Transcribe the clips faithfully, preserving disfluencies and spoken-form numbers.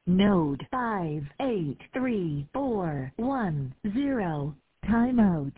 Node five eight three four one zero. Timeout.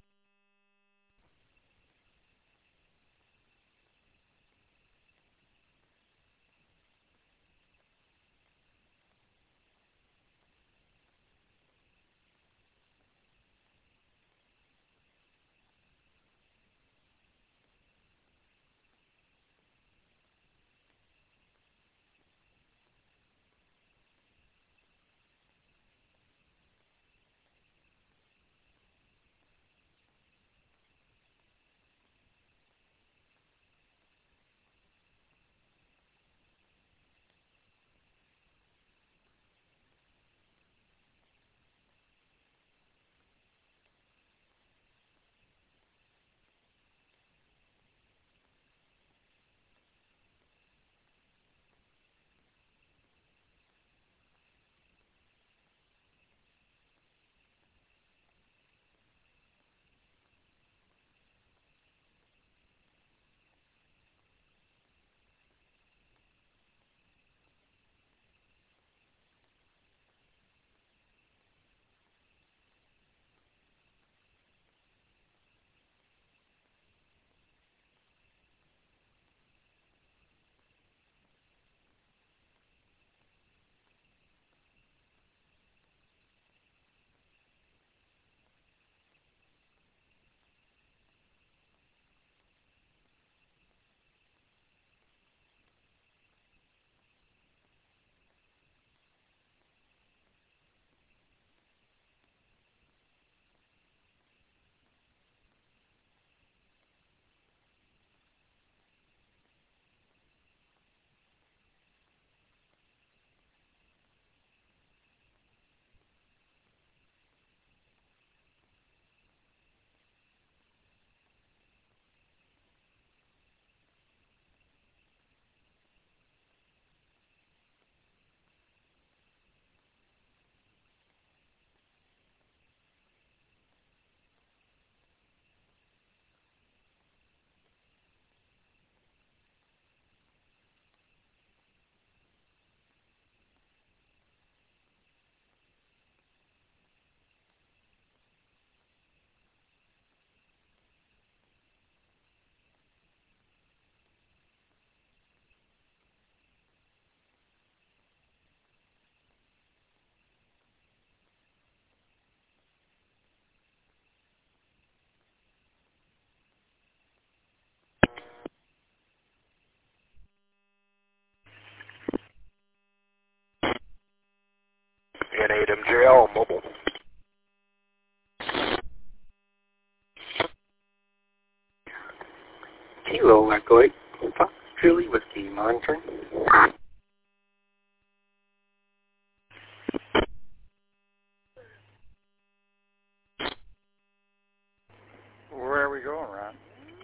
N eight M J L Mobile. Kilo Echo eight, Fox Julie Whiskey, monitoring. Where are we going, Ron?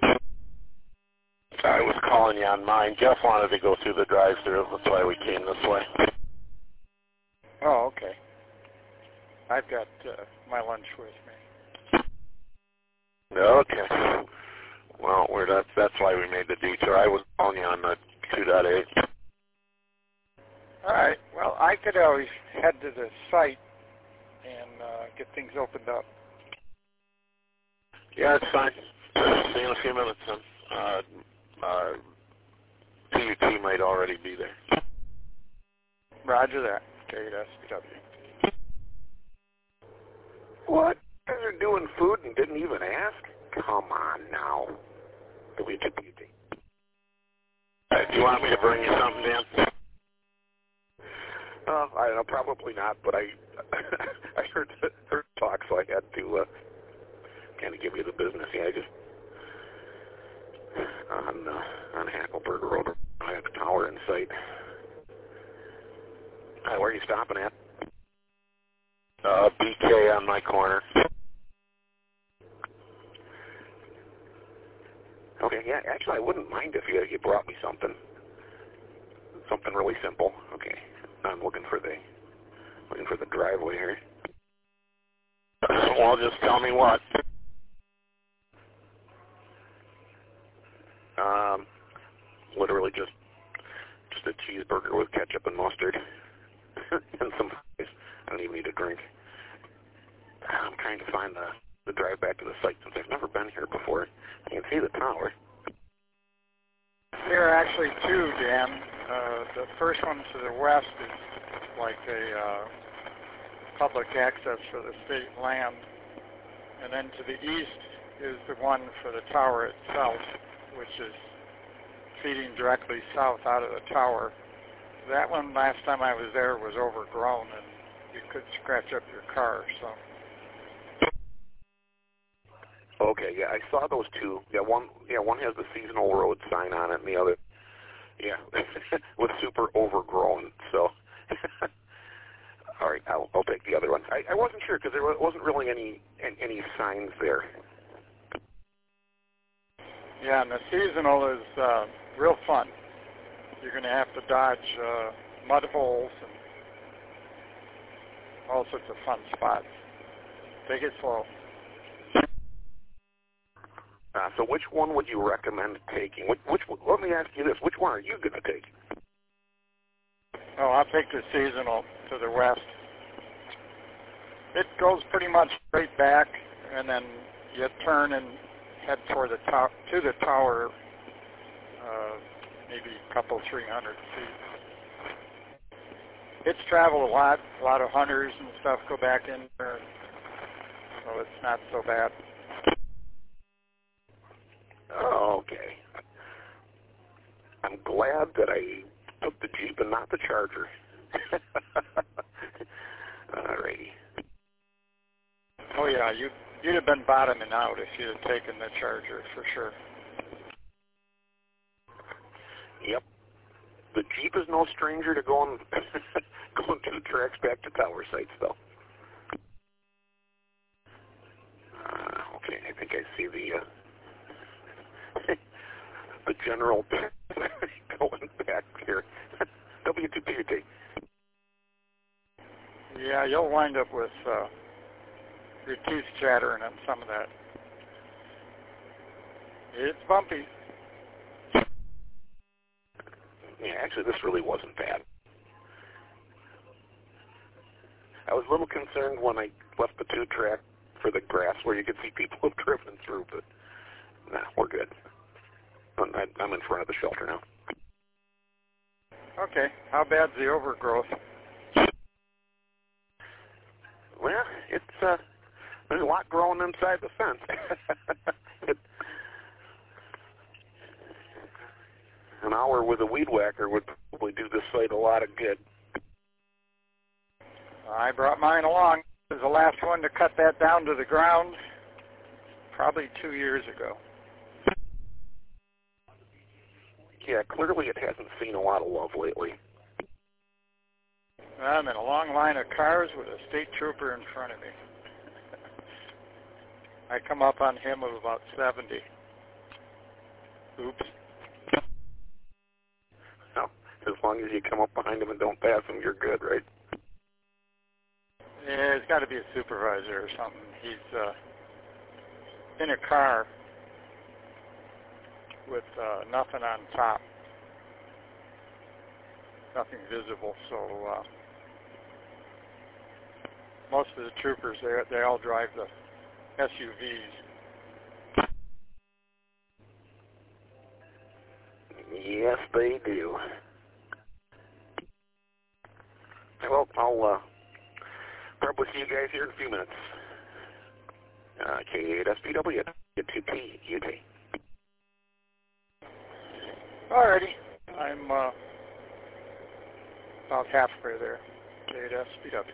I was calling you on mine. Jeff wanted to go through the drive-thru. That's why we came this way. Oh, okay. I've got uh, my lunch with me. Okay. Well, we're that, that's why we made the detour. I was calling you on the two point eight. All right. Well, I could always head to the site and uh, get things opened up. Yeah, it's fine. See you in a few minutes, then. Uh, uh, P U T might already be there. Roger that. K S W. What? You guys are doing food and didn't even ask? Come on now. Do we get beauty? Uh, do you want me to bring you something, Dan? Uh, I don't know, probably not, but I I heard heard talk, so I had to uh, kind of give you the business. Yeah, I just on uh, on Hackleburg Road, I have a tower in sight. Hi, where are you stopping at? Uh, B K on my corner. Okay, yeah, actually, I wouldn't mind if you you brought me something, something really simple. Okay, I'm looking for the looking for the driveway here. Well, just tell me what. Um, literally just just a cheeseburger with ketchup and mustard. and some fries. I don't even need a drink. I'm trying to find the, the drive back to the site since I've never been here before. I can see the tower. There are actually two, Dan. Uh, the first one to the west is like a uh, public access for the state land. And then to the east is the one for the tower itself, which is feeding directly south out of the tower. That one, last time I was there, was overgrown, and you could scratch up your car. So. Okay, yeah, I saw those two. Yeah, one, yeah, one has the seasonal road sign on it, and the other, yeah, was super overgrown. So, all right, I'll, I'll take the other one. I, I wasn't sure because there wasn't really any any signs there. Yeah, and the seasonal is uh, real fun. You're going to have to dodge uh, mud holes and all sorts of fun spots. Take it slow. Uh, so which one would you recommend taking? Which, which let me ask you this. Which one are you going to take? Oh, I'll take the seasonal to the west. It goes pretty much straight back, and then you turn and head toward the top to the tower, uh, maybe a couple, three hundred feet. It's traveled a lot. A lot of hunters and stuff go back in there, so it's not so bad. Oh, okay. I'm glad that I took the Jeep and not the Charger. Alrighty. Oh yeah, you you'd have been bottoming out if you'd have taken the Charger for sure. Yep. The Jeep is no stranger to going going two tracks back to tower sites, though. Uh, okay, I think I see the. Uh, the general going back here. W two P T. Yeah, you'll wind up with uh, your teeth chattering on some of that. It's bumpy. Yeah, actually, this really wasn't bad. I was a little concerned when I left the two-track for the grass where you could see people have driven through, but nah, we're good. I'm in front of the shelter now. Okay. How bad's the overgrowth? Well, it's uh, there's a lot growing inside the fence. it, an hour with a weed whacker would probably do this site a lot of good. I brought mine along. I was the last one to cut that down to the ground probably two years ago. Yeah, clearly it hasn't seen a lot of love lately. I'm in a long line of cars with a state trooper in front of me. I come up on him of about seventy. Oops. No, as long as you come up behind him and don't pass him, you're good, right? Yeah, it's got to be a supervisor or something. He's uh, in a car with uh, nothing on top, nothing visible. So uh, most of the troopers, they they all drive the S U Vs. Yes, they do. Well, I'll uh, probably see you guys here in a few minutes. Uh, K eight S P W, two P U T. Alrighty, I'm uh, about halfway there. K eight S P W.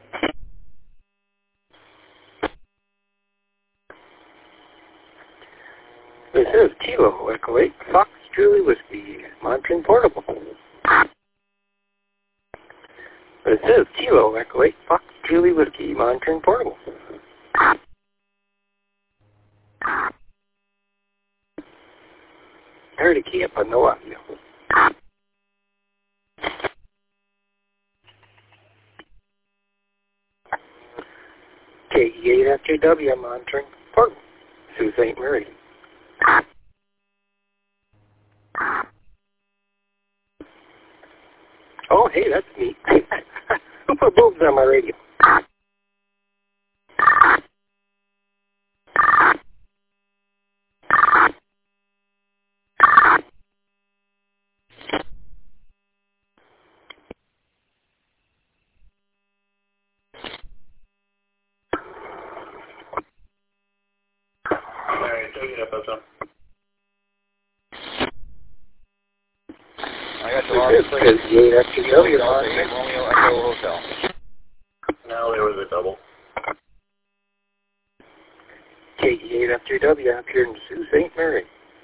This is Kilo Echo eight, Fox Julie Whiskey, monitoring portable. This is Kilo Echo eight, Fox Julie Whiskey, monitoring portable. I heard a key up on the audio. K E eight F J W, I'm monitoring portable. Sault Ste. Marie. Oh, hey, that's neat. Who put boobs on my radio? Alright, take it up, F M. I got the largest This is K E eight F T W. Romeo Echo Hotel. No, there was a double. K E eight F T W up here in Sault Saint Mary.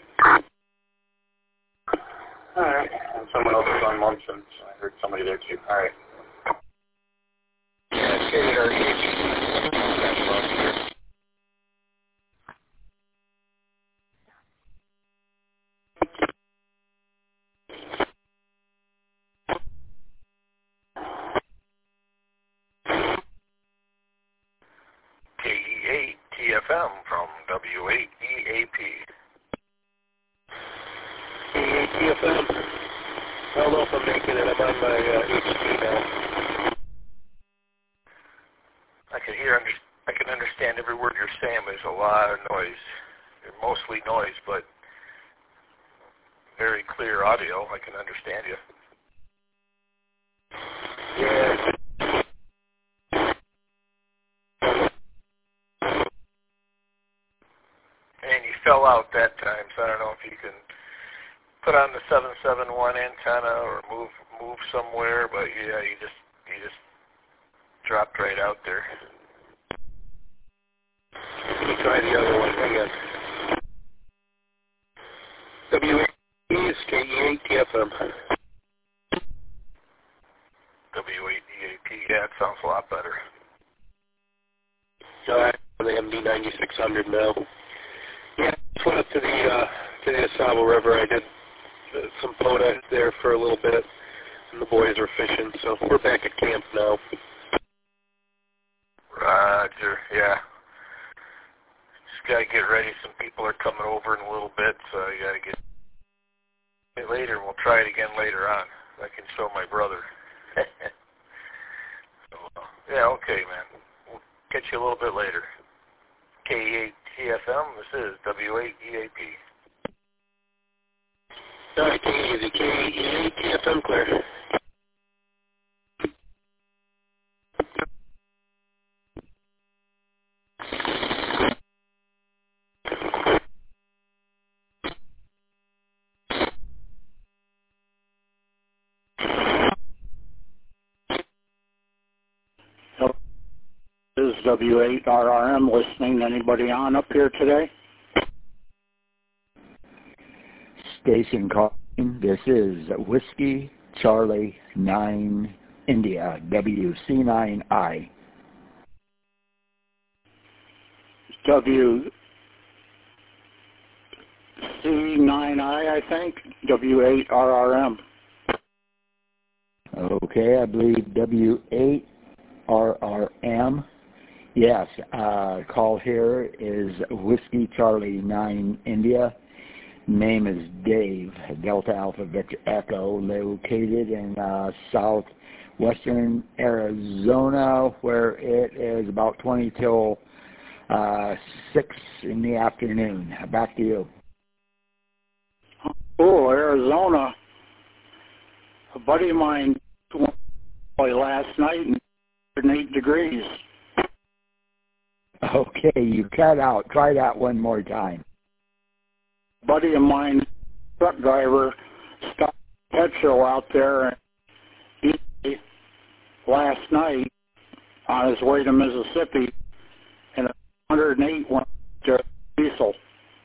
Alright, and someone else is on Munson, so I heard somebody there too. Alright. Yeah, K E eight. K E eight T F M from W eight E A P. K E eight T F M. I don't know if I'm making it. I'm on my uh, H D now. I can hear, I can understand every word you're saying, but there's a lot of noise. Mostly noise, but very clear audio. I can understand you. Yeah. And you fell out that time, so I don't know if you can put on the seven seven one antenna or move move somewhere, but yeah, you just you just dropped right out there. Let me try the other one. Hang on. W eight is K E eight T F M. W eight E A P, yeah, it sounds a lot better. So I'm on the M D ninety-six hundred now. Yeah, just went up to the uh, to the Asaba River. I did uh, some POTA there for a little bit, and the boys were fishing. So we're back at camp now. Roger, yeah. Just gotta get ready. Some people are coming over in a little bit, so you gotta get it later. We'll try it again later on. I can show my brother. so, uh, yeah, okay, man. We'll catch you a little bit later. K E eight T F M, this is W eight E A P. All right, take it easy. K E eight T F M clear. This is W eight R R M listening. Anybody on up here today? Station calling. This is Whiskey Charlie nine India, W C nine I. W C nine I, I think. W eight R R M. Okay, I believe W eight R R M. Yes, uh, call here is Whiskey Charlie nine India. Name is Dave, Delta Alpha Victor Echo, located in uh, southwestern Arizona, where it is about twenty till uh, six in the afternoon. Back to you. Oh, Arizona. A buddy of mine went last night and one hundred eight degrees. Okay, you cut out. Try that one more time. A buddy of mine, truck driver, stopped petrol out there and he, last night on his way to Mississippi, and one hundred eight went to diesel.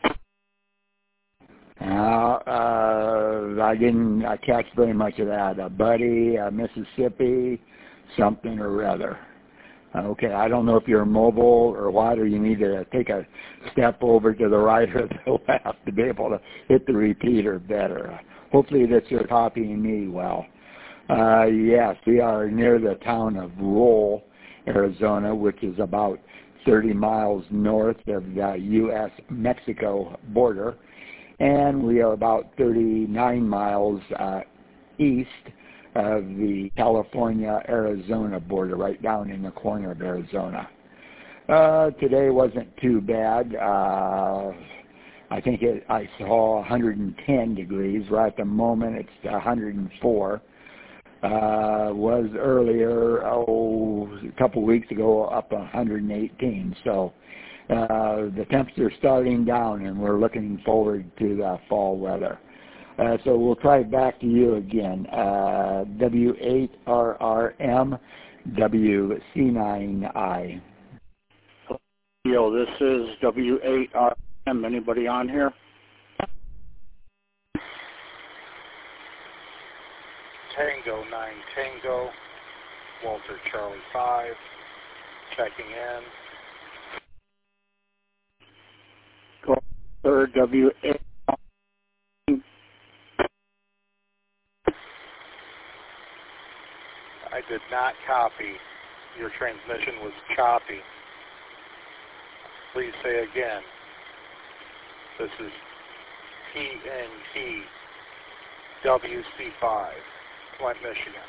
Uh, uh, I didn't uh, catch very much of that. A buddy, uh, Mississippi, something or other. Okay, I don't know if you're mobile or what, or you need to take a step over to the right or the left to be able to hit the repeater better. Hopefully that you're copying me well. Uh, yes, we are near the town of Roll, Arizona, which is about thirty miles north of the U S Mexico border, and we are about thirty-nine miles uh, east of the California-Arizona border, right down in the corner of Arizona. Uh, today wasn't too bad. Uh, I think it, I saw one hundred ten degrees. Right at the moment, it's one hundred four. Uh, was earlier, oh, a couple weeks ago, up one hundred eighteen. So uh, the temps are starting down, and we're looking forward to the fall weather. Uh, so we'll try back to you again. Uh, W eight R R M, W C nine I. Yo, this is W eight R M. Anybody on here? Tango nine Tango, Walter Charlie five, checking in. Go third W eight. I did not copy. Your transmission was choppy. Please say again. This is T N T W C five, Flint, Michigan.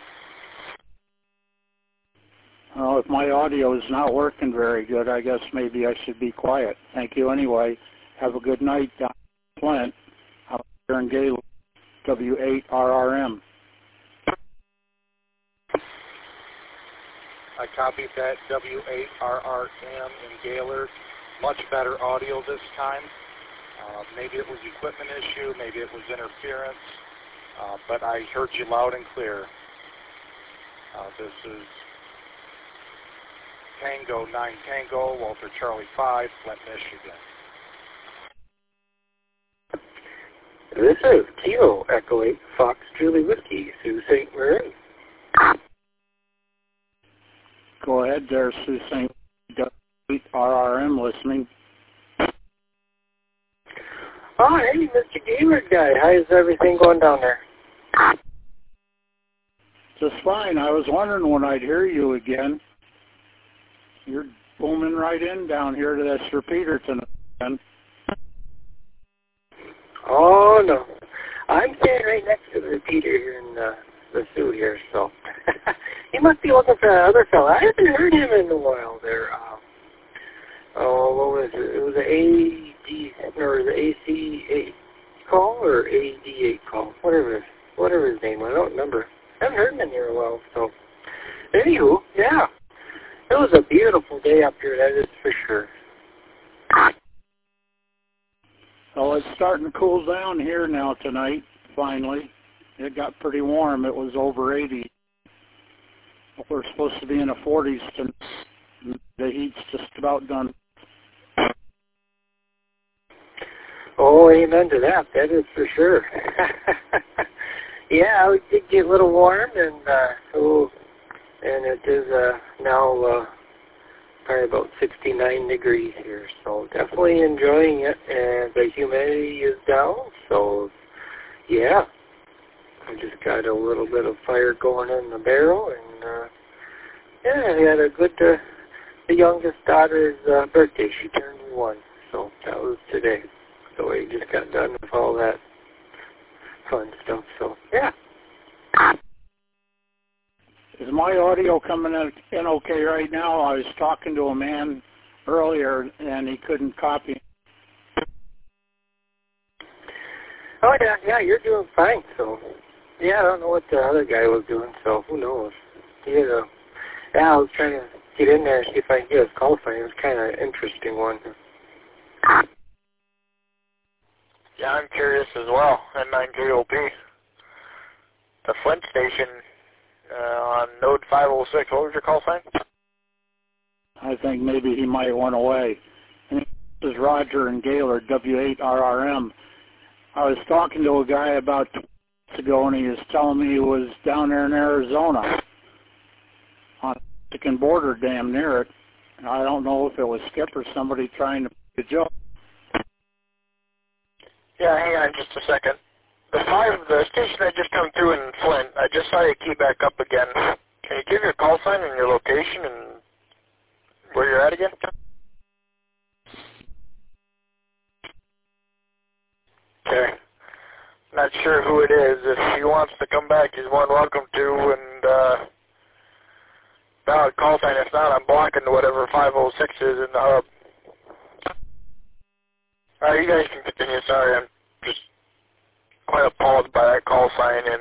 Well, if my audio is not working very good, I guess maybe I should be quiet. Thank you anyway. Have a good night down in Flint. Out here in Gaylord, W eight R R M. I copied that W eight R R M in Gaylord. Much better audio this time. Uh, maybe it was equipment issue, maybe it was interference, uh, but I heard you loud and clear. Uh, this is Tango nine Tango, Walter Charlie five, Flint, Michigan. This is Kilo Echo eight Fox Julie Whiskey, Sault Ste. Marie. Go ahead there, Sault Ste. W eight R R M listening. Oh, hey, Mister Gaylord guy. How's everything going down there? Just fine. I was wondering when I'd hear you again. You're booming right in down here to this repeater tonight. Oh, no. I'm standing right next to the repeater here in uh, the Sioux here, so. He must be looking for that other fella. I haven't heard him in a while there. Uh, oh, what was it? It was an A D, or the A C eight call, or A D eight call, whatever, whatever his name was. I don't remember. I haven't heard him in here a while, so. Anywho, yeah. It was a beautiful day up here, that is for sure. Well, it's starting to cool down here now tonight, finally. It got pretty warm. It was over eighty. We're supposed to be in the forties tonight. The heat's just about done. Oh, amen to that. That is for sure. Yeah, it did get a little warm, and uh, oh, and it is uh, now uh, probably about sixty-nine degrees here. So definitely enjoying it, and the humidity is down. So yeah, I just got a little bit of fire going in the barrel, and uh, yeah, I had a good. Uh, the youngest daughter's uh, birthday. She turned one, so that was today. So we just got done with all that fun stuff. So yeah. Is my audio coming in okay right now? I was talking to a man earlier, and he couldn't copy. Oh, yeah, yeah, you're doing fine. So, yeah, I don't know what the other guy was doing, so who knows. He had a, yeah, I was trying to get in there and see if I can get his call sign. It was kind of an interesting one. Yeah, I'm curious as well. N nine K O P. The Flint station uh, on node five oh six. What was your call sign? I think maybe he might went away. And this is Roger and Gaylord, W eight R R M. I was talking to a guy about two weeks ago, and he was telling me he was down there in Arizona on the Mexican border, damn near it. I don't know if it was Skip or somebody trying to make a joke. Yeah, hang on just a second. The five, the station that just come through in Flint, I just saw you key back up again. Can you give your call sign and your location and where you're at again? Okay. Not not sure who it is. If he wants to come back, he's more than welcome to, and uh, valid call sign. If not, I'm blocking whatever five oh six is in the hub. All right, you guys can continue. Sorry, I'm just quite appalled by that call sign, and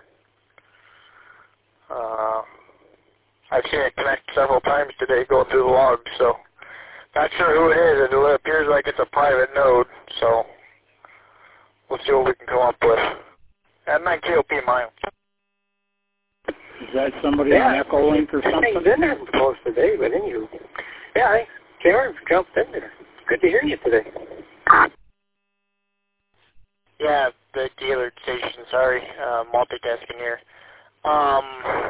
uh, I've seen it connect several times today going through the logs, so not sure who it is. It appears like it's a private node, so we'll see what we can come up with. At nine K O P miles. Is that somebody yeah, on Echolink or something? He's in there most today, but anywho. Yeah, I Karen jumped in there. Good to hear you today. Yeah, the dealer station, sorry, uh, multitasking here. Um,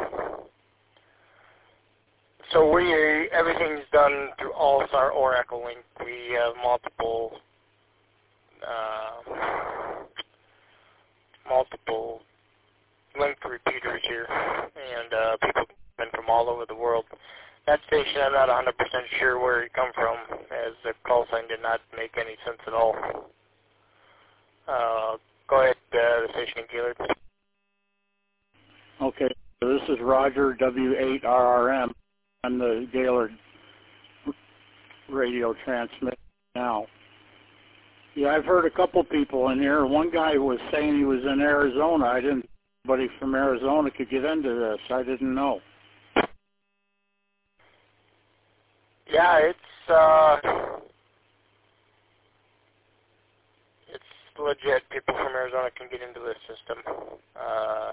so we everything's done through All-Star or Echolink. We have multiple, uh, multiple link repeaters here, and uh, people come in from all over the world. That station, I'm not one hundred percent sure where it come from, as the call sign did not make any sense at all. Uh, go ahead, uh, the station and Gaylord. Okay, so this is Roger, W eight R R M. I'm the Gaylord radio transmit now. Yeah, I've heard a couple people in here. One guy was saying he was in Arizona. I didn't, anybody from Arizona could get into this. I didn't know. Yeah, it's, uh, it's legit. People from Arizona can get into this system. Uh,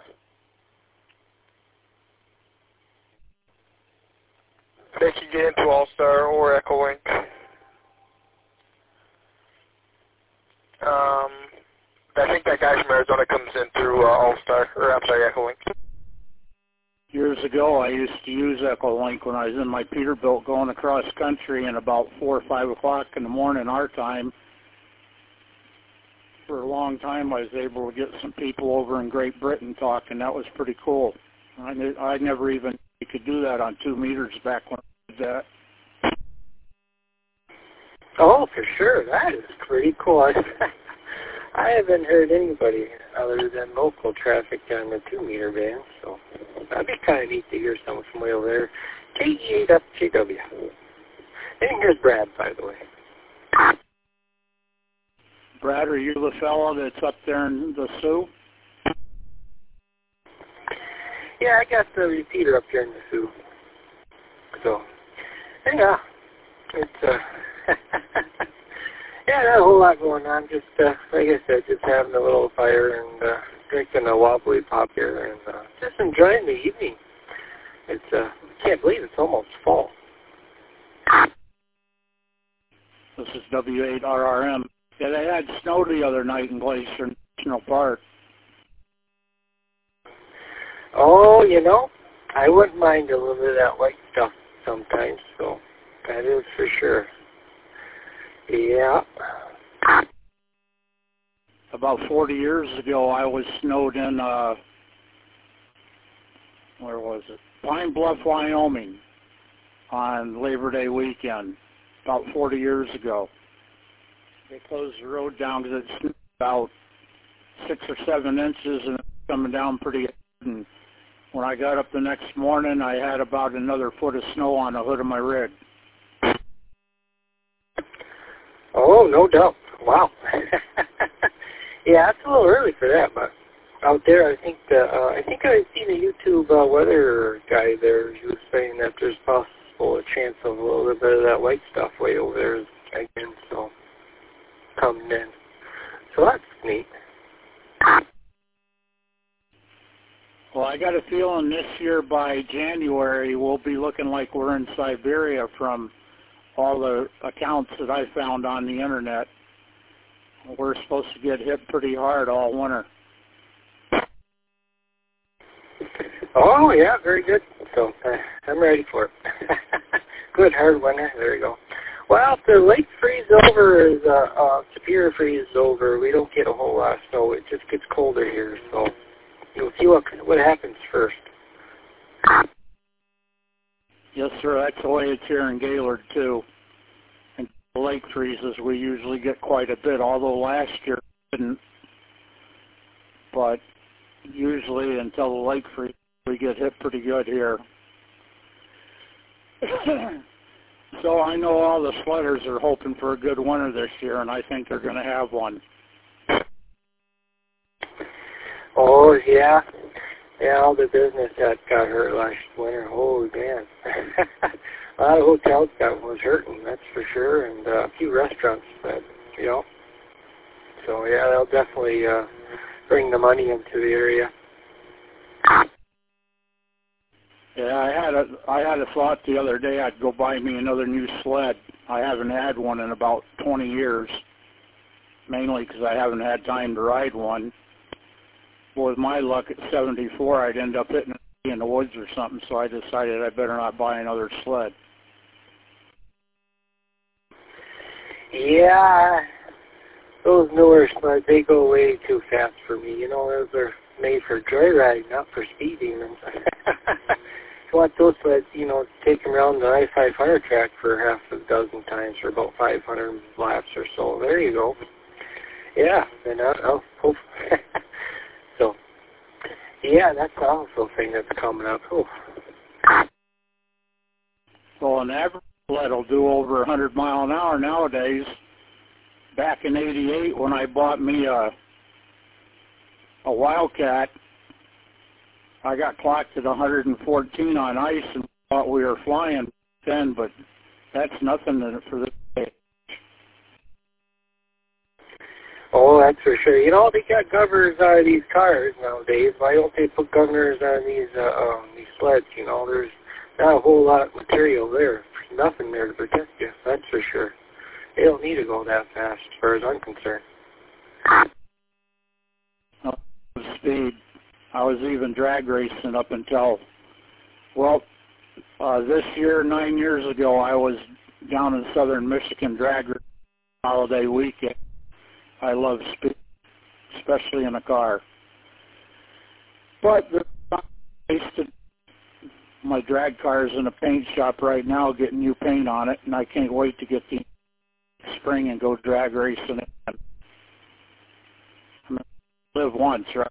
they can get into All-Star or Echolink. Um, I think that guy from Arizona comes in through uh, All-Star, or I'm sorry, Echolink. Years ago, I used to use Echolink when I was in my Peterbilt going across country, and about four or five o'clock in the morning our time. For a long time, I was able to get some people over in Great Britain talking. That was pretty cool. I, knew, I never even you could do that on two meters back when I did that. Oh, for sure. That is pretty cool. I, I haven't heard anybody other than local traffic on the two-meter band, so that'd be kind of neat to hear someone from way over there. K E eight up J W. And here's Brad, by the way. Brad, are you the fellow that's up there in the Sioux? Yeah, I got the repeater up here in the Sioux. So, yeah, it's, uh, yeah, not a whole lot going on. Just, uh, like I said, just having a little fire and uh, drinking a wobbly pop here and uh, just enjoying the evening. It's, uh, I can't believe it's almost fall. This is W eight R R M. Yeah, they had snow the other night in Glacier National Park. Oh, you know, I wouldn't mind a little bit of that white stuff sometimes, so that is for sure. Yeah. About forty years ago, I was snowed in, uh, where was it? Pine Bluff, Wyoming, on Labor Day weekend, about forty years ago. They closed the road down because it snowed about six or seven inches and it was coming down pretty good. And when I got up the next morning, I had about another foot of snow on the hood of my rig. Oh, no doubt. Wow. Yeah, it's a little early for that, but out there, I think the, uh, I think I've seen a YouTube uh, weather guy there. He was saying that there's possible a chance of a little bit of that white stuff way over there again, so coming in. So that's neat. Well, I got a feeling this year by January we'll be looking like we're in Siberia from all the accounts that I found on the internet. We're supposed to get hit pretty hard all winter. Oh, yeah, very good. So uh, I'm ready for it. Good, hard winter. There you go. Well, if the lake freeze over is uh, uh, Superior freeze is over, we don't get a whole lot of snow. It just gets colder here, so you'll see what what happens first. Yes, sir. That's the way it's here in Gaylord, too. And the lake freezes, we usually get quite a bit, although last year we didn't. but usually until the lake freeze, we get hit pretty good here. So I know all the sledders are hoping for a good winter this year, and I think they're going to have one. Oh, yeah. Yeah, all the business that got hurt last winter. Oh, man. A lot of hotels got was hurting, that's for sure, and uh, a few restaurants, that, you know. So, yeah, they'll definitely uh, bring the money into the area. Yeah, I had a I had a thought the other day I'd go buy me another new sled. I haven't had one in about twenty years, mainly because I haven't had time to ride one. But with my luck at seventy-four, I'd end up hitting it in the woods or something, so I decided I better not buy another sled. Yeah, those newer sleds, they go way too fast for me. You know, those are made for joyriding, not for speed demons. You want those sleds, you know, take them around the I five hundred track for half a dozen times for about five hundred laps or so. There you go. Yeah, and I'll, I'll hope. So, yeah, that's also a thing that's coming up. Ooh. Well, an average sled will do over one hundred mile an hour nowadays. Back in eighty-eight, when I bought me a a Wildcat, I got clocked at one hundred fourteen on ice and thought we were flying then, but that's nothing for this day. Oh, that's for sure. You know, they got governors on these cars nowadays. Why don't they put governors on these uh, um, these sleds? You know, there's not a whole lot of material there. There's nothing there to protect you, that's for sure. They don't need to go that fast, as far as I'm concerned. Oh, speed. I was even drag racing up until, well, uh, this year, nine years ago, I was down in southern Michigan drag racing holiday weekend. I love speed, especially in a car. But my drag car is in a paint shop right now getting new paint on it, and I can't wait to get the spring and go drag racing. I'm going to live once, right?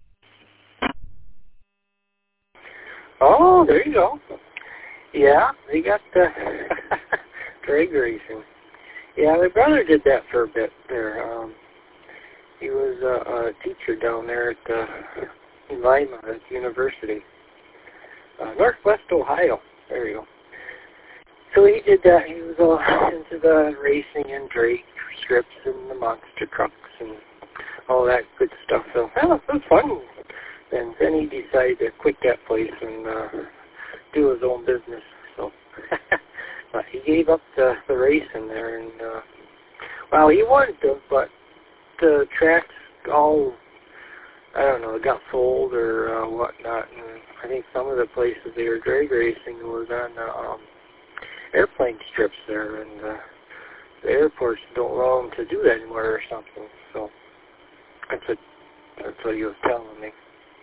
Oh, there you go. Yeah, they got the drag racing. Yeah, my brother did that for a bit there. Um, he was a, a teacher down there at uh, in Lima at the university, uh, Northwest Ohio. There you go. So he did that. He was all into the racing and drag strips and the monster trucks and all that good stuff. So, well, it was fun. And then he decided to quit that place and uh, do his own business. So but he gave up the, the racing there. And, uh, well, he wanted to, but the tracks all, I don't know, got sold or uh, whatnot. And I think some of the places they were drag racing was on uh, um, airplane strips there. And uh, the airports don't allow them to do that anymore or something. So that's what, that's what he was telling me.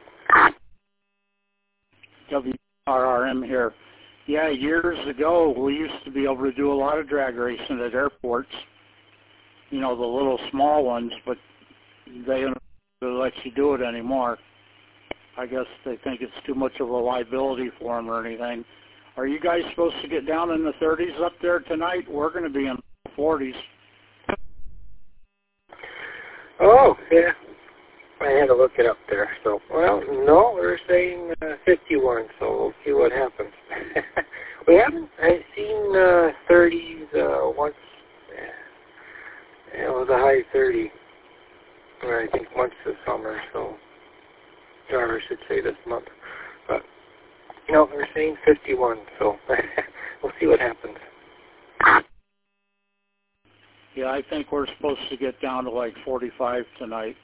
W R R M here. Yeah, years ago we used to be able to do a lot of drag racing at airports. You know, the little small ones, but they don't let you do it anymore. I guess they think it's too much of a liability for them or anything. Are you guys supposed to get down in the thirties up there tonight? We're going to be in the forties. Oh, yeah. I had to look it up there. So, well, no, we're saying uh, fifty-one, so we'll see what happens. We haven't I've seen uh, thirties uh, once. Yeah, it was a high thirty, or I think once this summer, so, or I should say this month. But, no, we're saying fifty-one, so we'll see what happens. Yeah, I think we're supposed to get down to like forty-five tonight.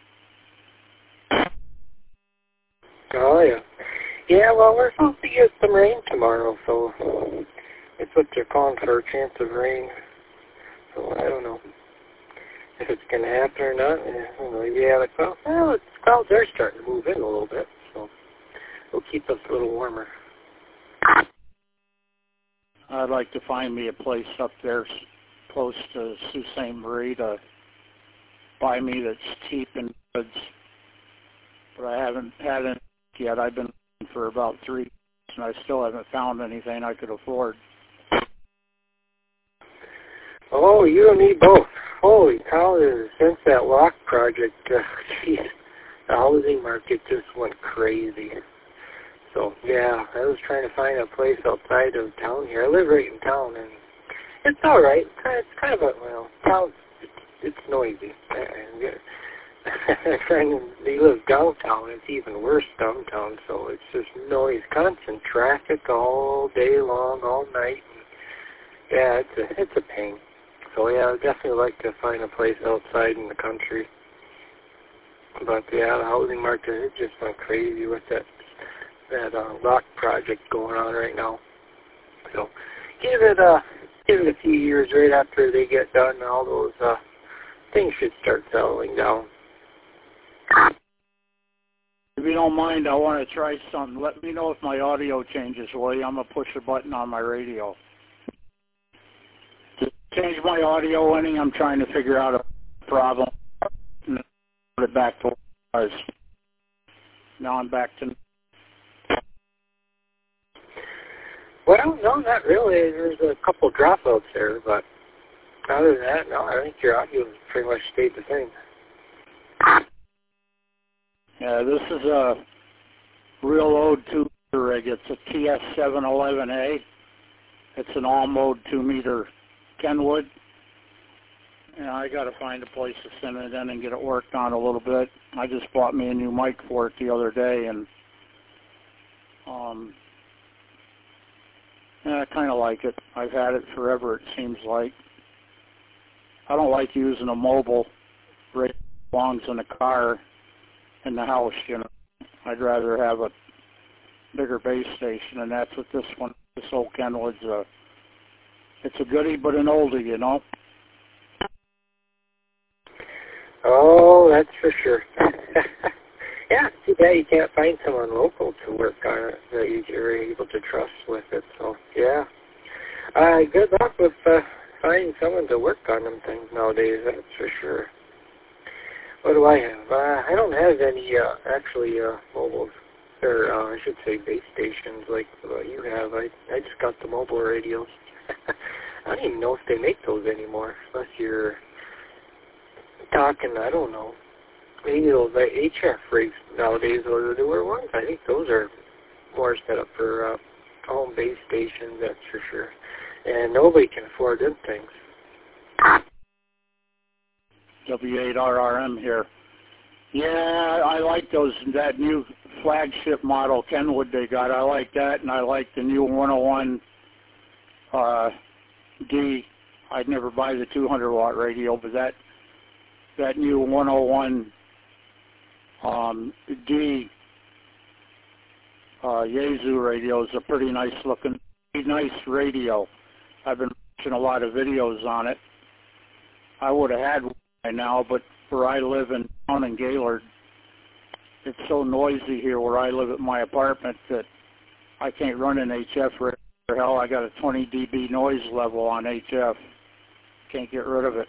Oh, yeah. Yeah, well, we're supposed to get some rain tomorrow, so it's what they're calling for a chance of rain. So I don't know if it's going to happen or not. I don't know. Yeah, the clouds, well, the clouds are starting to move in a little bit, so it'll keep us a little warmer. I'd like to find me a place up there close to Sault Ste. Marie to buy me that's cheap and goods. but I haven't had it yet. I've been for about three years, and I still haven't found anything I could afford. Oh, you and me both. Holy cow, since that lock project, uh, geez, the housing market just went crazy. So, yeah, I was trying to find a place outside of town here. I live right in town, and it's all right. It's kind of a, well, town, it's, it's noisy. My friend, he lives downtown. It's even worse downtown, so it's just noise, constant traffic all day long, all night. And yeah, it's a, it's a pain. So, yeah, I'd definitely like to find a place outside in the country. But, yeah, the housing market, it just went crazy with that, that uh, rock project going on right now. So, give it, uh, give it a few years right after they get done, and all those uh, things should start settling down. If you don't mind, I want to try something. Let me know if my audio changes, will you? I'm going to push a button on my radio. To change my audio any, I'm trying to figure out a problem and put it back to what it was. Now I'm back to... Well, no, not really. There's a couple dropouts there, but other than that, no, I think your audio pretty much stayed the same. Yeah, this is a real old two-meter rig. It's a T S seven eleven A. It's an all-mode two-meter Kenwood. And I got to find a place to send it in and get it worked on a little bit. I just bought me a new mic for it the other day, and um, yeah, I kind of like it. I've had it forever, it seems like. I don't like using a mobile radio that belongs in a car in the house, you know. I'd rather have a bigger base station, and that's what this one, this old Kenwood's a, it's a goodie but an oldie, you know. Oh, that's for sure. Yeah, too bad you can't find someone local to work on it that you're able to trust with it, so, yeah. Uh, good luck with uh, finding someone to work on them things nowadays, that's for sure. What do I have? Uh, I don't have any, uh, actually, uh, mobiles, or uh, I should say base stations like uh, you have. I I just got the mobile radios. I don't even know if they make those anymore, unless you're talking, I don't know, maybe those uh, H F rigs nowadays, or the newer ones. I think those are more set up for uh, home base stations, that's for sure. And nobody can afford them things. W eight R R M here. Yeah, I like those, that new flagship model Kenwood they got. I like that, and I like the new one oh one uh, D. I'd never buy the two hundred watt radio, but that that new one oh one um, D uh, Yaesu radio is a pretty nice looking, nice radio. I've been watching a lot of videos on it. I would have had one by now, but where I live in town in Gaylord, it's so noisy here where I live at my apartment that I can't run an H F radio. Hell, I got a twenty D B noise level on H F. Can't get rid of it.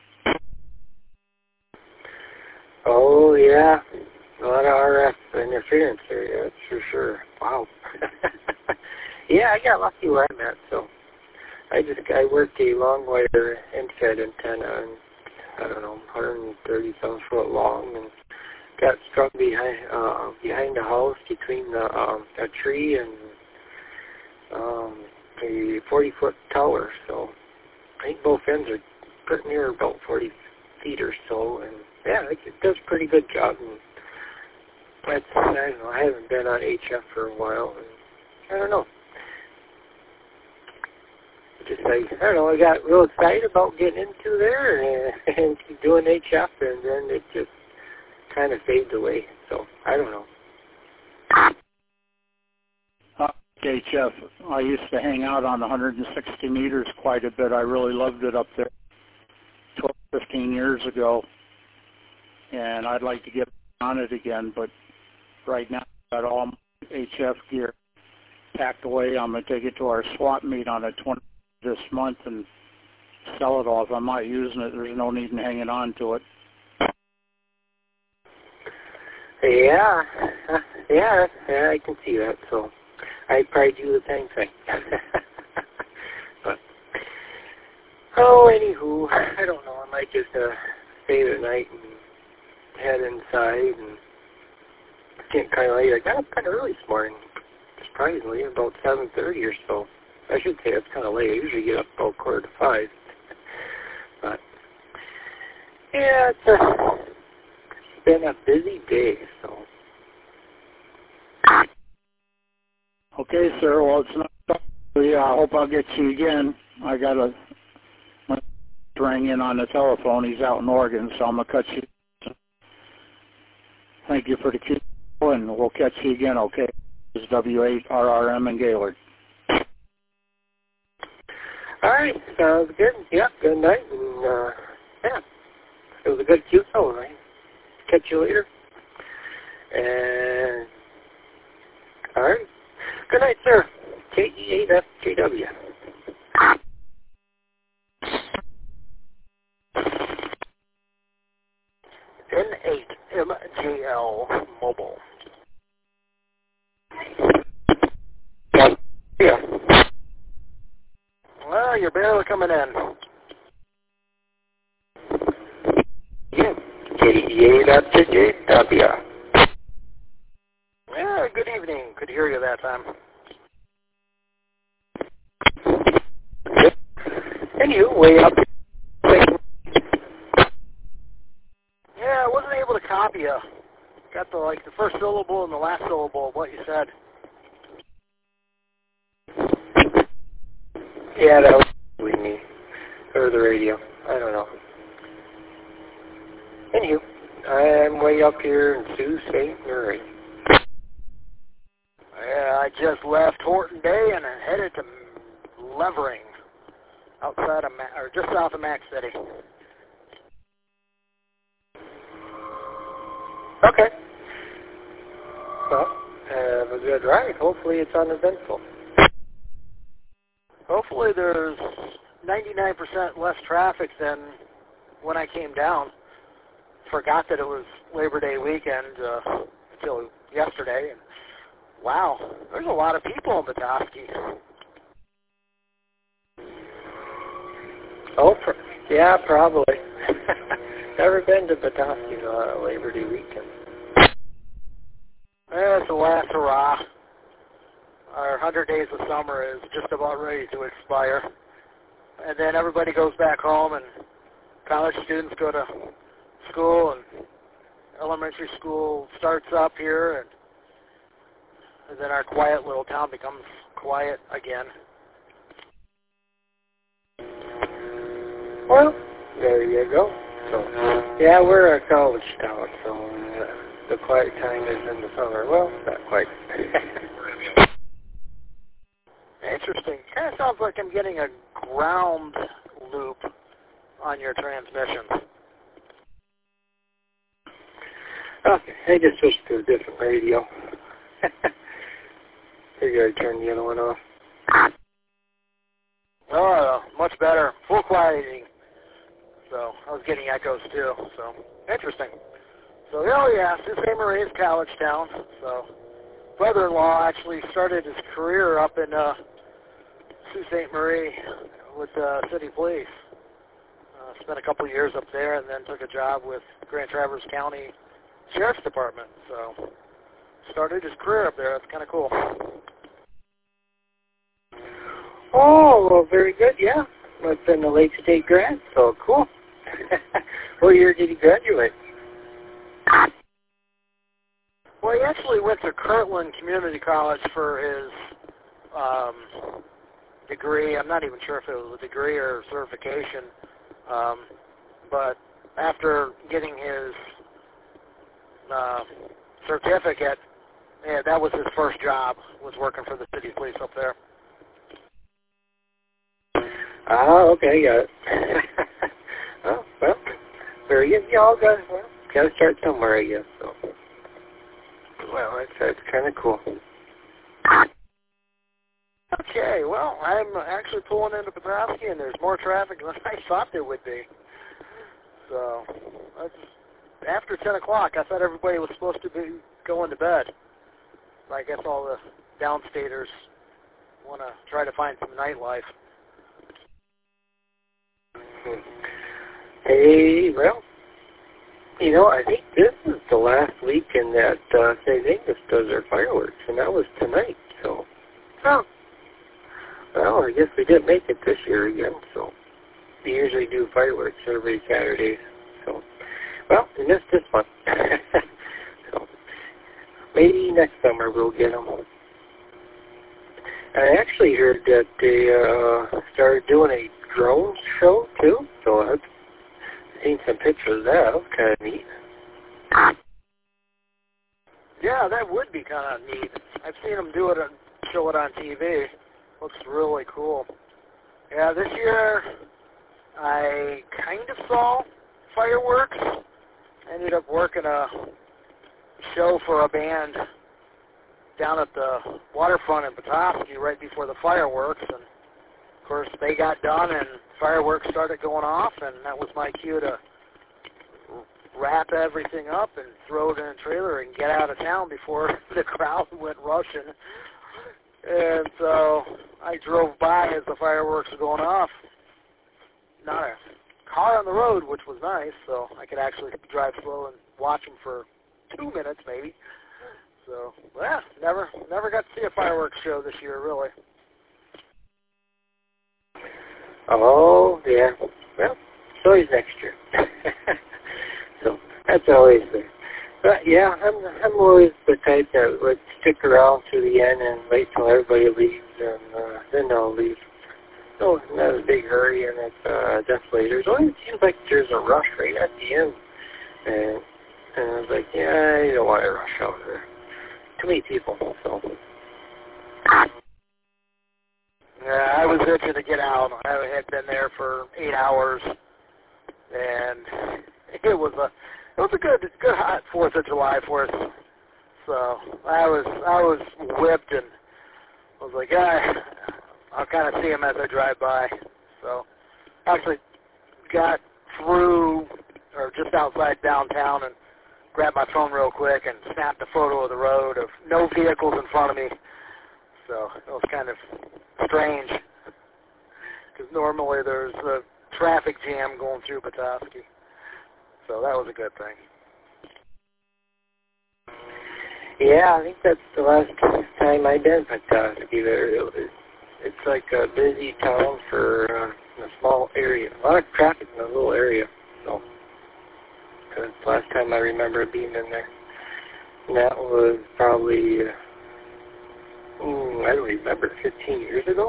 Oh, yeah. A lot of R F interference there, yeah, that's for sure. Wow. Yeah, I got lucky where I'm at, so I just I worked a long wire end-fed antenna, and I don't know, one hundred thirty some foot long, and got strung behind uh, behind the house between the um, a tree and um, a forty foot tower. So I think both ends are pretty near about forty feet or so, and yeah, it, it does a pretty good job. And that's, I don't know, I haven't been on H F for a while, and I don't know. Just like, I don't know, I got real excited about getting into there and, and doing H F, and then it just kind of faded away. So, I don't know. Uh, H F, I used to hang out on one hundred sixty meters quite a bit. I really loved it up there twelve, fifteen years ago, and I'd like to get on it again, but right now I've got all my H F gear packed away. I'm going to take it to our swap meet on the twentieth this month and sell it off. I'm not using it. There's no need in hanging on to it. Hey, Yeah, yeah, yeah, I can see that. So I'd probably do the same thing. But oh, anywho, I don't know. I might just uh, stay the night and head inside. And it's getting kind of late. I got up kind of early this morning, surprisingly, about seven thirty or so. I should say it's kind of late. I usually get up about quarter to five. But yeah, it's uh, been a busy day, so. Okay, sir. Well, it's not. Yeah, I hope I'll get you again. I got a ring in on the telephone. He's out in Oregon, so I'm gonna cut you. Thank you for the cue, and we'll catch you again. Okay. This is W eight R R M in Gaylord. All right, sounds good. Yeah, good night, and uh, yeah, it was a good cue phone, right? Catch you later. And all right, good night, sir. K E eight F J W. N eight M J L Mobile. Yeah. Well, you're barely coming in. Yeah. K E eight F J W. Yeah, good evening. Could hear you that time. And you, way up. Yeah, I wasn't able to copy you. Got the like the first syllable and the last syllable of what you said. Yeah, that was probably me. Or the radio. I don't know. Anywho, I'm way up here in Sault Ste. Marie. Yeah, I just left Horton Day and I headed to Levering, outside of Ma- or just south of Mac City. Okay. Well, have a good ride. Hopefully it's uneventful. Hopefully there's ninety-nine percent less traffic than when I came down. Forgot that it was Labor Day weekend uh, until yesterday. And wow, there's a lot of people in Petoskey. Oh, pr- yeah, probably. Never been to Petoskey on uh, Labor Day weekend. Eh, it's the last hurrah. Our one hundred days of summer is just about ready to expire. And then everybody goes back home and college students go to school and elementary school starts up here and, and then our quiet little town becomes quiet again. Well, there you go. So, yeah, we're a college town, so uh, the quiet time is in the summer. Well, not quite. Interesting. Kind of sounds like I'm getting a ground loop on your transmission. Okay, I just switched to a different radio. Figured I'd turn the other one off. Oh, much better. Full quieting. So I was getting echoes too. So interesting. So oh yeah, Sault Ste. Marie is college town. So brother-in-law actually started his career up in uh, Sault Ste. Marie with uh, city police. Uh, spent a couple years up there, and then took a job with Grand Traverse County Sheriff's Department. So started his career up there. That's kind of cool. Oh, well, very good. Yeah, I've been a Lake State grad, so cool. What year did he graduate? Well, he actually went to Kirtland Community College for his um, degree. I'm not even sure if it was a degree or certification. Um, but after getting his uh, certificate, yeah, that was his first job, was working for the city police up there. Oh, okay, got it. Oh, well, very good. Y'all got well, got to start somewhere, I guess. So, well, that's that's kind of cool. Okay, well, I'm actually pulling into Petoskey, and there's more traffic than I thought there would be. So that's after ten o'clock. I thought everybody was supposed to be going to bed. But I guess all the downstaters want to try to find some nightlife. Hey, well, you know, I think this is the last weekend that uh, Saint Ignace does their fireworks, and that was tonight. So, oh, well, I guess we didn't make it this year again. So, we usually do fireworks every Saturday. So, well, we missed this one. So, maybe next summer we'll get them. I actually heard that they uh, started doing a drone show too. So I've seen some pictures of that. That was kind of neat. Yeah, that would be kind of neat. I've seen them do it and show it on T V. Looks really cool. Yeah, this year I kind of saw fireworks. Ended up working a show for a band down at the waterfront in Petoskey right before the fireworks, and of course they got done and fireworks started going off, and that was my cue to wrap everything up and throw it in a trailer and get out of town before the crowd went rushing. And so I drove by as the fireworks were going off. Not a car on the road, which was nice, so I could actually drive slow and watch them for two minutes maybe. So, yeah, never never got to see a fireworks show this year, really. Oh, yeah. Well, it's always next year. So, that's always there. But, yeah, I'm I'm always the type that would stick around to the end and wait till everybody leaves, and uh, then I'll leave. No, not a big hurry, and it's uh, definitely, there's always seems like there's a rush right at the end. And, and I was like, yeah, you don't want to rush out there. Too many people, so. Yeah, I was itching to get out. I had been there for eight hours, and it was a it was a good good hot Fourth of July for us. So I was I was whipped, and I was like, yeah, I'll kind of see him as I drive by. So actually got through or just outside downtown and grabbed my phone real quick and snapped a photo of the road of no vehicles in front of me. So it was kind of strange because normally there's a traffic jam going through Petoskey. So that was a good thing. Yeah, I think that's the last time I've been in Petoskey. There, it's like a busy town for uh, a small area. A lot of traffic in a little area. So. Because last time I remember being in there, and that was probably, uh, mm, I don't remember, fifteen years ago?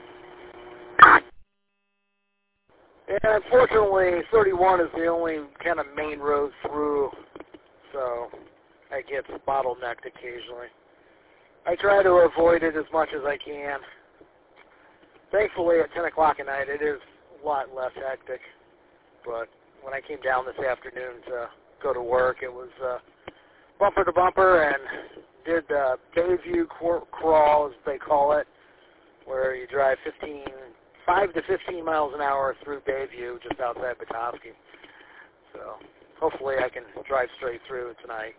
Yeah, unfortunately, thirty-one is the only kind of main road through, so it gets bottlenecked occasionally. I try to avoid it as much as I can. Thankfully, at ten o'clock at night, it is a lot less hectic, but when I came down this afternoon to go to work, it was uh, bumper to bumper, and did the Bayview crawl, as they call it, where you drive fifteen, five to fifteen miles an hour through Bayview, just outside Petoskey. So hopefully I can drive straight through tonight.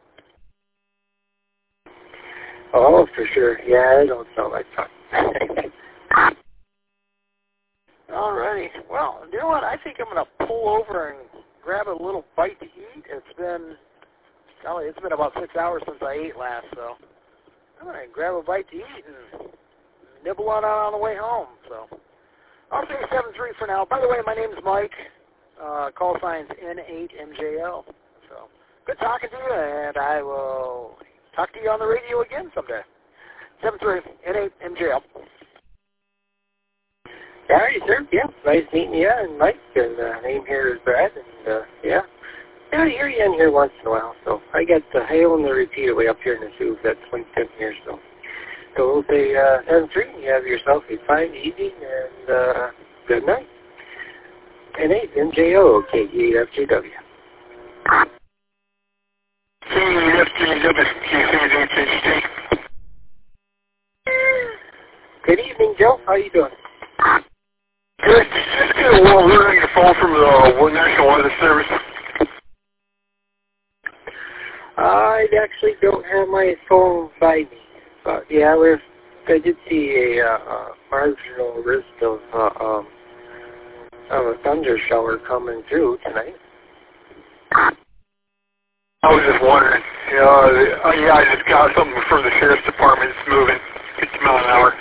Oh, for sure. Yeah, it don't sound like fun. Alrighty. Well, you know what? I think I'm going to pull over and grab a little bite to eat. It's been, golly, it's been about six hours since I ate last, so I'm going to grab a bite to eat and nibble on out on the way home. So I'll say seven three for now. By the way, my name's Mike. Uh, call sign's N eight M J L. So good talking to you, and I will talk to you on the radio again someday. seven three N eight M J L. All right, sir. Yeah, nice meeting you, and Mike. And uh, name here is Brad, and uh, yeah, yeah, I hear you in here once in a while. So I got the hail and the repeater way up here in the Sioux. That's twenty-seven years. So, so we'll say uh, seven three. You have yourself a fine evening and uh, good night. N eight M J O K E F J W. K E F J W. Good evening, Joe. How you doing? Good. Just get a little ring your phone from the uh, National Weather Service. yeah, we're. I did see a uh, marginal risk of uh, um, of a thunder shower coming through tonight. I was just wondering. You know, uh, yeah, I just got something for the sheriff's department. It's moving, fifty miles an hour.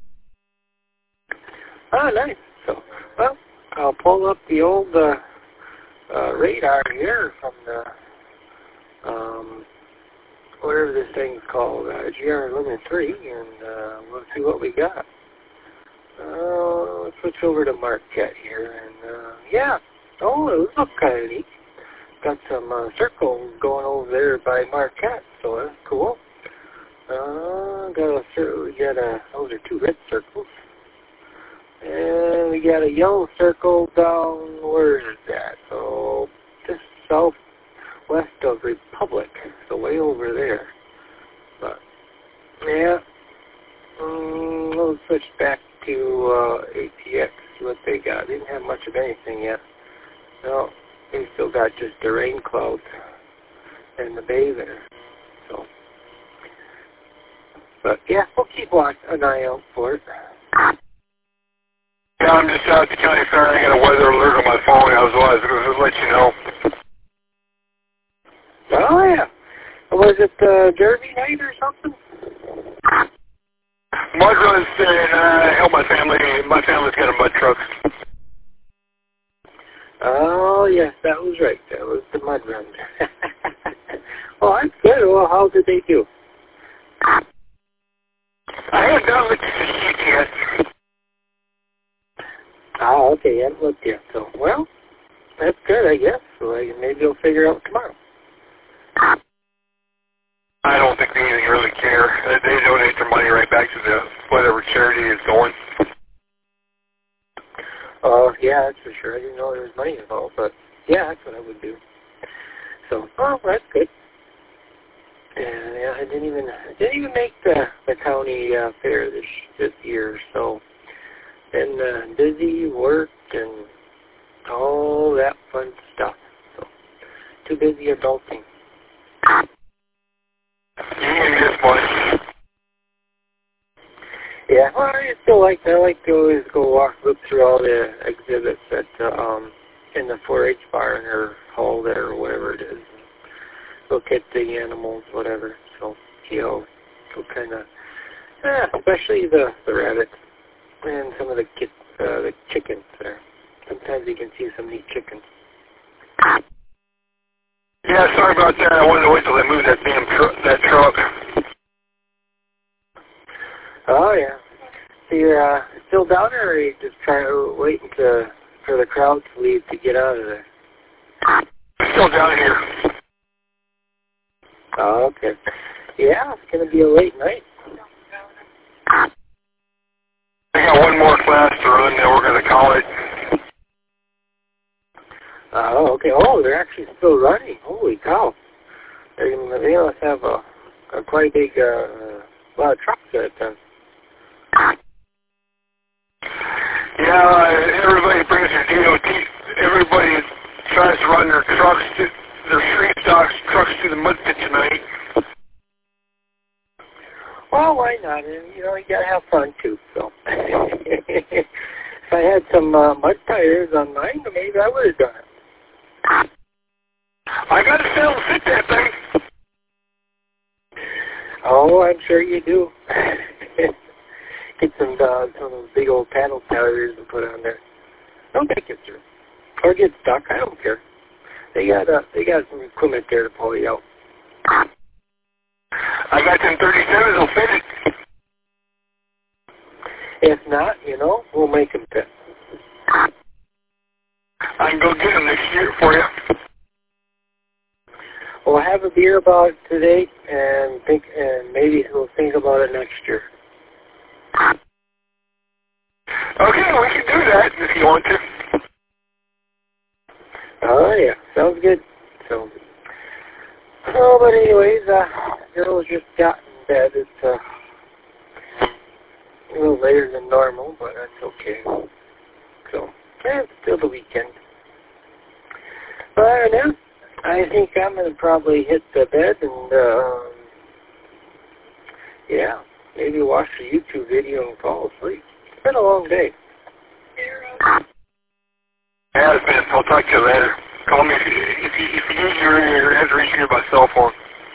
Oh, nice. So, well, I'll pull up the old uh, uh, radar here from the, um, whatever this thing's called, uh, G R Limit three, and uh, we'll see what we got. Uh, let's switch over to Marquette here, and uh, yeah, oh, it looks kind of neat. Got some uh, circles going over there by Marquette, so that's cool. Uh, got a, we got a, those are two red circles. And we got a yellow circle down, where is that? So, just southwest of Republic, so way over there. But, yeah, um, we'll switch back to uh, A T X, what they got. They didn't have much of anything yet. No, they still got just the rain clouds in the bay there. So, but yeah, we'll keep watch, an eye out for it. Yeah, I'm just out at the county fair and I got a weather alert on my phone. I was, I was going to let you know. Oh, yeah. Was it uh, Derby night or something? Mud runs and uh, help my family. My family's got a mud truck. Oh, yes, that was right. That was the mud run. Oh, that's good. Well, how did they do? I haven't done with the sheet yet. Oh, okay, I haven't looked yet. So, well, that's good, I guess. So I, maybe you'll figure out tomorrow. I don't think they even really care. They, they donate their money right back to the whatever charity is going. Oh, uh, yeah, that's for sure. I didn't know there was money involved, but yeah, that's what I would do. So, oh, that's good. And yeah, I didn't even I didn't even make the the county uh, fair this this year. So, and uh, busy work and all that fun stuff. So, too busy adulting. You didn't miss much. Yeah, well, I still like I like to always go walk look through all the exhibits at uh, um in the four H barn or hall there or whatever it is. Look at the animals, whatever. So, you know, so kind of, eh, especially the the rabbits and some of the kit, uh, the chickens there. Sometimes you can see some neat chickens. Yeah, sorry about that. I wanted to wait till they moved that damn tr- that truck. Oh yeah. So you're uh, still down there, or are you just trying to wait to for the crowd to leave to get out of there? Still down here. Oh, okay. Yeah, it's going to be a late night. I got one more class to run, then we're going to call it. Oh, okay. Oh, they're actually still running. Holy cow. They're gonna, they must have a, a quite big uh, lot of trucks at that time. Yeah, everybody brings their D O T. Everybody tries to run their trucks, to, their street stocks trucks to the mud pit tonight. Well, why not? And, you know, you got to have fun, too. So, if I had some uh, mud tires on mine, maybe I would have done it. I got to sell and fit that thing. Oh, I'm sure you do. Get some, uh, some of those big old paddle tires and put on there. Don't make it through. Or get stuck. I don't care. They got uh, they got some equipment there to pull you out. I got them thirty-sevens. Will fit it. If not, you know, we'll make them fit. I can go get them next year for you. We'll have a beer about it today, and think, and maybe we'll think about it next year. Okay, we can do that if you want to. Oh yeah, sounds good. So, oh, but anyways, uh, girls just got in bed. It's uh, a little later than normal, but that's okay. So, yeah, it's still the weekend. But right now, I think I'm gonna probably hit the bed and uh, yeah, maybe watch the YouTube video and fall asleep. It's been a long day. Yeah, it's been. I'll talk to you later. Call me if you, if you, if you need your, your answer, you can get my cell phone.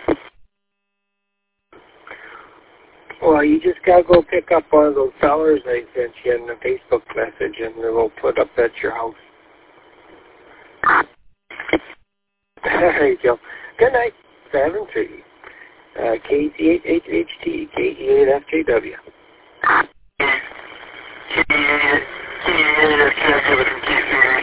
Well, you just gotta go pick up one of those sellers I sent you in the Facebook message, and they'll put up at your house. There you go. Good night. seven three. Uh, K Z eight H H T, K E eight F J W. K E eight F J W.